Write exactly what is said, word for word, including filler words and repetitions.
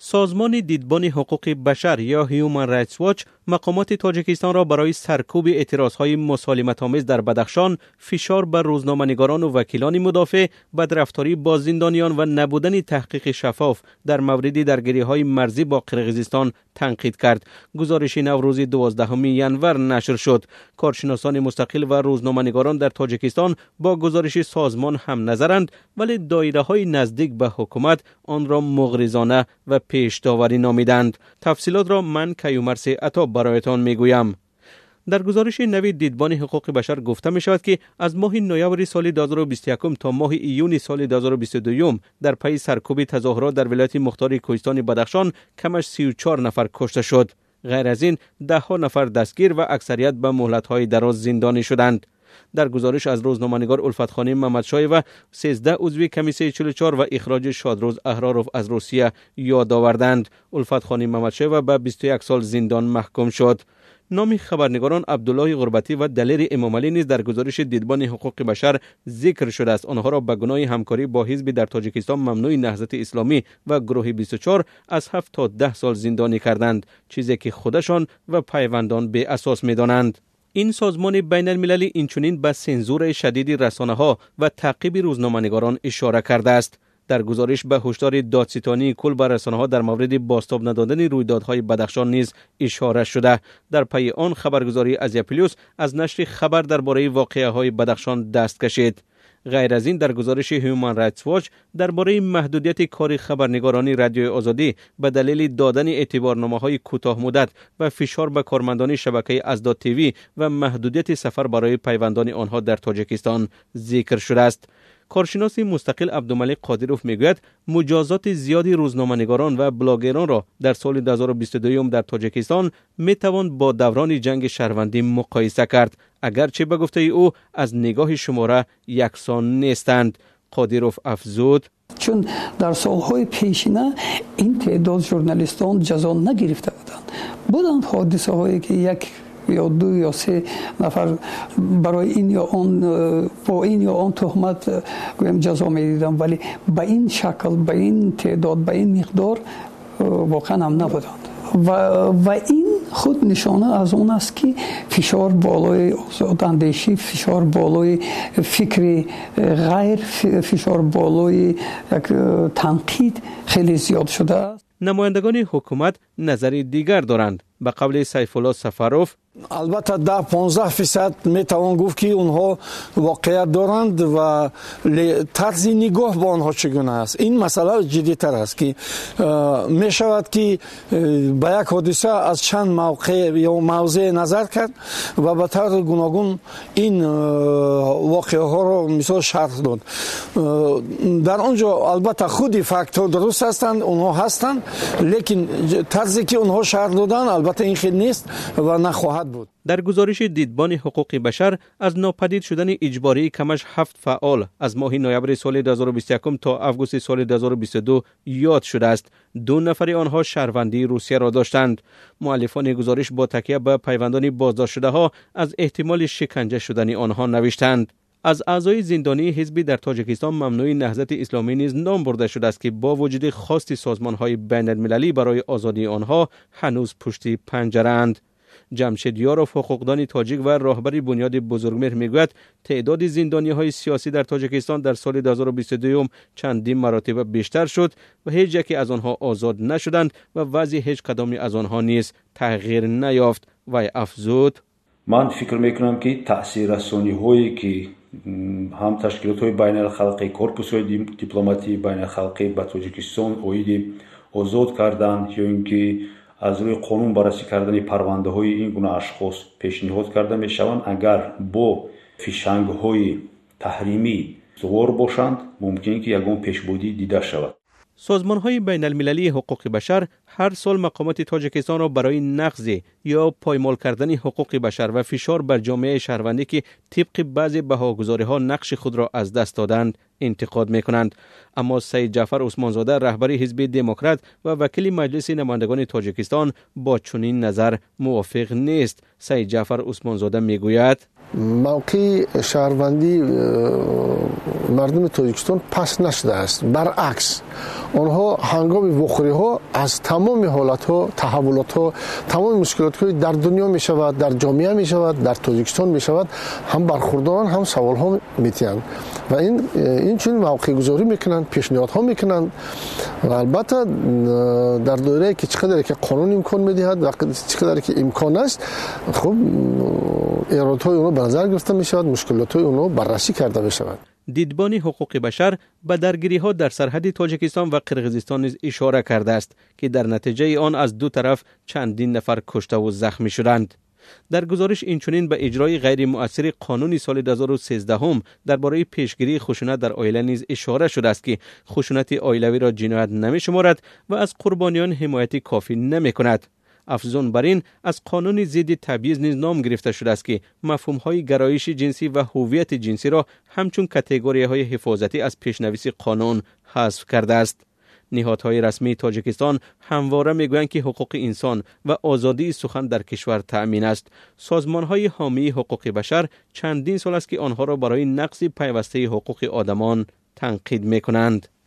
سازمان دیدبان حقوق بشر یا هیومن رایتس واچ مقامات تاجیکستان را برای سرکوب اعتراضهای مسالمت‌آمیز در بدخشان، فشار بر روزنامه‌نگاران و وکیلان مدافع، بدرفتاری با زندانیان و نبودن تحقیق شفاف در مورد درگیری‌های مرزی با قرقیزستان تنقید کرد. گزارش نوروز دوازدهم ژانویه نشر شد. کارشناسان مستقل و روزنامه‌نگاران در تاجیکستان با گزارش سازمان هم نظرند، ولی دایره‌های نزدیک به حکومت آن را مغرضانه و پیش داوری نامیدند. تفصیلات را من کیومرث عطا برایتان میگویم. در گزارش نوی دیدبان حقوق بشر گفته می شود که از ماه نوامبر سال دو هزار و بیست و یک تا ماه ایون سال دو هزار و بیست و دو در پی سرکوب تظاهرات در ولایت مختار کوهستان بدخشان کمش سی و چهار نفر کشته شد. غیر از این ده ها نفر دستگیر و اکثریت به مهلت‌های دراز زندانی شدند. در گزارش از روزنامه‌نگار الفت خانی محمدشاه و سیزده عضو کمیسه چهل و چهار و اخراج شادروز احراروف از روسیه یاد آوردند. الفت خانی محمدشاه به بیست و یک سال زندان محکوم شد. نام خبرنگاران عبدالله غربتی و دلیر امامعلی نیز در گزارش دیدبان حقوق بشر ذکر شده است. آنها را به گناه همکاری با حزب در تاجیکستان ممنوع نهضت اسلامی و گروه بیست و چهار از هفت تا ده سال زندانی کردند، چیزی که خودشان و پیوندان به اساس می‌دانند. این سازمان بین المللی اینچنین به سنزور شدید رسانه‌ها و تعقیب روزنامه‌نگاران اشاره کرده است. در گزارش به هشدار دادستانی کل بر رسانه‌ها در مورد بازتاب ندادن رویدادهای بدخشان نیز اشاره شده. در پی آن خبرگزاری آزیا پلاس از نشر خبر درباره واقعه‌های بدخشان دست کشید. غیر از این در گزارش هیومن رایتس واچ درباره محدودیت کار خبرنگارانی رادیوی آزادی به دلیل دادن اعتبارنامه‌های کوتاه مدت و فشار به کارمندان شبکه ازداد تیوی و محدودیت سفر برای پیوندان آنها در تاجیکستان ذکر شده است. کارشناس مستقل عبدالملک قادروف میگوید مجازات زیادی روزنامه‌نگاران و بلاگران را در سال دو هزار و بیست و دو در تاجیکستان میتوان با دوران جنگ شهروندی مقایسه کرد، اگرچه به گفته او از نگاه شماره یکسان نیستند. قادروف افزود چون در سالهای پیشینه این تعداد ژورنالیستان جزا نگرفته بودند. بودند حادثه هایی که یک یا دو یا سه نفر برای این یا آن با این یا آن تهمت گویم جزا میدیدن، ولی به این شکل، به این تعداد، به این مقدار واقعا هم نبودند و و این خود نشانه از اون است که فشار بالای آزاداندیشی، فشار بالای فکر غیر، فشار بالای یک تنقید خیلی زیاد شده است. نمایندگان حکومت نظری دیگر دارند. به قول سیف الله سفروف البته ده پانزده فیصد میتوان گفت که اونها واقعیت دارند و طرز نگاه با آنها چگونه است. این مسئله جدی‌تر است که می شود که به یک حادثه از چند موقع یا موضع نظر کرد و به طور گوناگون این واقعه ها را مثال شرح داد. در آنجا البته خودی فکت ها درست هستند، اونها هستند، لیکن طرزی که اونها شرح دادن البته این خیلی نیست و نخواهد بود. در گزارش دیدبان حقوق بشر از ناپدید شدن اجباری کمش هفت فعال از ماه نوامبر سال دو هزار و بیست و یک تا آگوست سال دو هزار و بیست و دو یاد شده است. دو نفر آنها شهروندی روسیه را داشتند. مؤلفان گزارش با تکیه به پیوندان بازداشت شده ها از احتمال شکنجه شدن آنها نوشتند. از اعضای زندانی حزبی در تاجیکستان ممنوع نهضت اسلامی نیز نام برده شده است که با وجود خواست سازمان‌های بین المللی برای آزادی آنها هنوز پشت پنجره‌اند. جمشید یاروف حقوقدان تاجیک و راهبر بنیاد بزرگمهر میگوید تعداد زندانی‌های سیاسی در تاجیکستان در سال دو هزار و بیست و دو چندین مراتب بیشتر شد و هیچ یکی از آنها آزاد نشدند و وضع هیچ کدامی از آنها نیز تغییر نیافت. و افزود من فکر میکنم که تاثیررسانی‌هایی که هم تشکیلات‌های بین‌الخلقی، کورپوس‌های دیپلماتی بین‌الخلقی به تاجیکستان اویدی آزاد کردند یا اینکه از روی قانون بررسی کردن پرونده های این گونه اشخاص پیشنهاد کرده می شوند، اگر با فشنگ های تحریمی سوار باشند ممکن که یگان پیشبردی دیده شود. سازمان های بین المللی حقوق بشر هر سال مقامات تاجیکستان را برای نقض یا پایمال کردن حقوق بشر و فشار بر جامعه شهروندی که طبق بعضی بهاگزاری‌ها نقش خود را از دست دادند انتقاد می‌کنند. اما سید جعفر عثمانزاده رهبر حزب دموکرات و وکیل مجلس نمایندگان تاجیکستان با چنین نظر موافق نیست. سید جعفر عثمانزاده میگوید موقع شهروندی مردم تاجیکستان پس نشده است. برعکس آنها هنگام وقوع ها از تمام حالت ها، تحولات ها، تمام مشکلات ها در دنیا می شود، در جامعه می شود، در تاجیکستان می شود، هم برخورداران هم سوال ها میتیند و این این چون موقع گذاری میکنند، پیشنهاد ها میکنند و البته در دایره که چقدر که قانون امکان میدهد و چقدر که امکان است، خب ایرادات های اونها به نظر گرفته می شود، مشکلات های اونها بررسی کرده می شود. دیدبان حقوق بشر به درگیری ها در سرحد تاجیکستان و قرقیزستان نیز اشاره کرده است که در نتیجه آن از دو طرف چندین نفر کشته و زخمی شدند. در گزارش اینچنین به اجرای غیر مؤثر قانون سال دو هزار و سیزده هم درباره پیشگیری خشونت در عائله نیز اشاره شده است که خشونت عائلوی را جنایت نمی شمارد و از قربانیان حمایت کافی نمی کند. افزون بر این از قانون ضد تبعیض نیز نام گرفته شده است که مفهوم‌های گرایش جنسی و هویت جنسی را همچون کاتگوری‌های حفاظتی از پیشنویس قانون حذف کرده است. نهادهای رسمی تاجیکستان همواره میگویند که حقوق انسان و آزادی سخن در کشور تأمین است. سازمان‌های حامی حقوق بشر چندین سال است که آنها را برای نقض پیوسته حقوق آدمان تنقید می‌کنند.